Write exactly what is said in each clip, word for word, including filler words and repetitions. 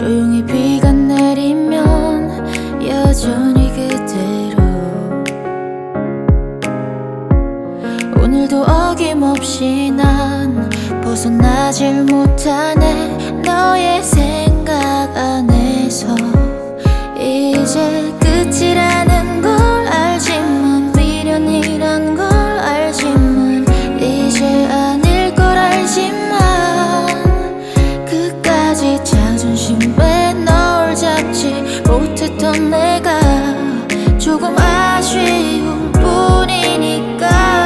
조용히 비가 내리면 여전히 그대로 오늘도 어김없이 난 벗어나질 못하네. 너의 생각 안에서 이제 끝이라는 걸 알지만, 미련이란 걸 알지만, 이제 아닐 걸 알지만, 끝까지 자존심에 널 잡지 못했던 내가 조금 아쉬울 뿐이니까.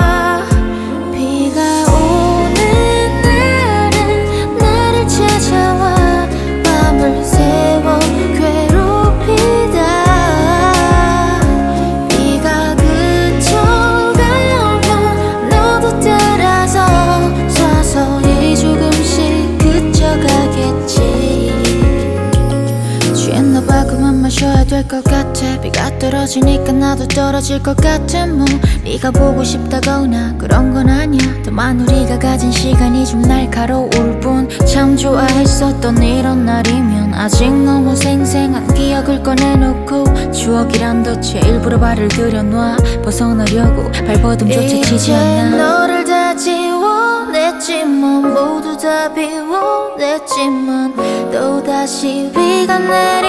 비가 오는 날은 나를 찾아와 밤을 새워 괴롭히다. 비가 그쳐가면 너도 따라서 서서히 조금씩 그쳐가겠지. 취했나 봐, 그만 마셔야 될 것 같아. 비가 떨어지니까 나도 떨어질 것 같아. 뭐 네가 보고 싶다거나 그런 건 아니야. 다만 우리가 가진 시간이 좀 날카로울 뿐. 참 좋아했었던 이런 날이면 아직 너무 생생한 기억을 꺼내놓고, 추억이란 덫에 일부러 발을 들여놔. 벗어나려고 발버둥조차 치지 않아. 이제 너를 다 지워냈지만, 모두 다 비워냈지만, 또다시 비가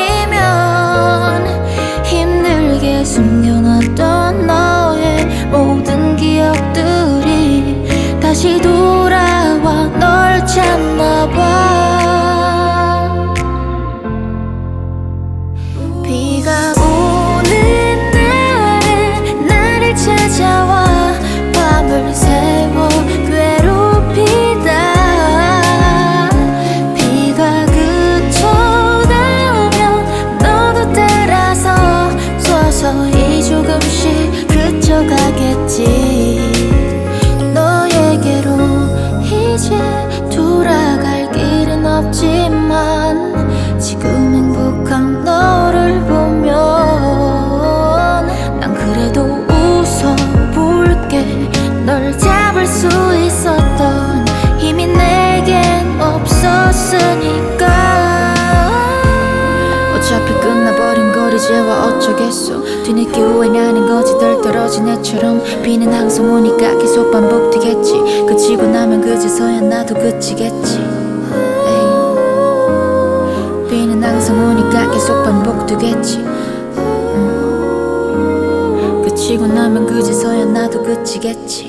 내리면 힘들게 숨겨놨던 너의 모든 기억들이 다시 돌아와 널 찾나봐. 비가 오는 날에 나를 찾아와 밤을 새워 괴롭히다. 비가 그쳐가면 너도 따라서 서서히 조금씩 그쳐가겠지. 너에게로 이제 돌아갈 길은 없지만, 지금 행복한 너를 보면 난 그래도 웃어볼게. 널 잡을 수 있었던 힘이 내겐 없었으니까. 어차피 끝나버린 걸 이제와 어쩌겠어. 뒤늦게 후회나는 거지 덜 떨어진 애처럼. 비는 항상 오니까 계속 반복되겠지. 그치고 나면 그제서야 나도 그치겠지. 에이. 비는 항상 오니까 계속 반복되겠지. 음. 그치고 나면 그제서야 나도 그치겠지.